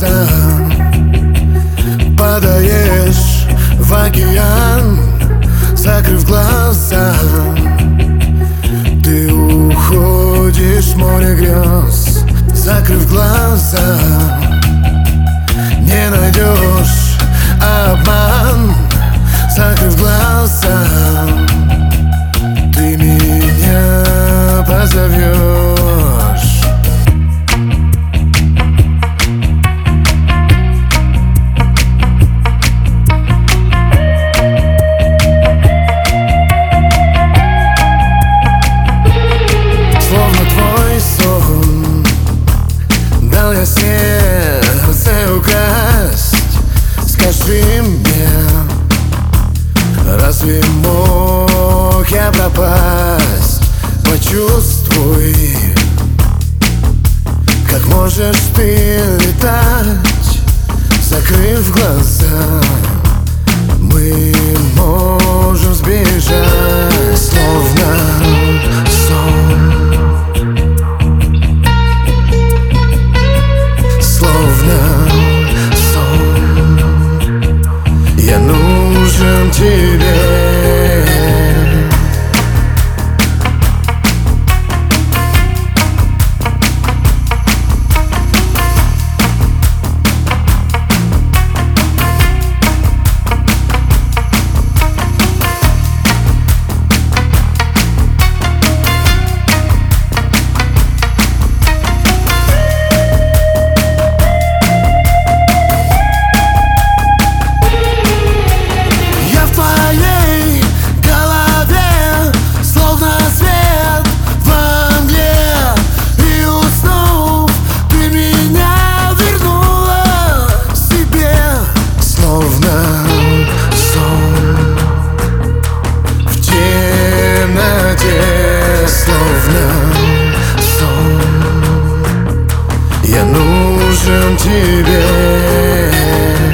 глаза, падаешь в океан, закрыв глаза. Ты уходишь в море грез, закрыв глаза. Не найдешь обман, закрыв глаза. Ты меня позовешь. Словно твой сон дал я сердце украсть. Скажи мне, разве мог я пропасть? Почувствуй, как можешь ты летать, закрыв глаза. Мы можем сбежать, словно сон, словно сон. Я нужен тебе. Я нужен тебе.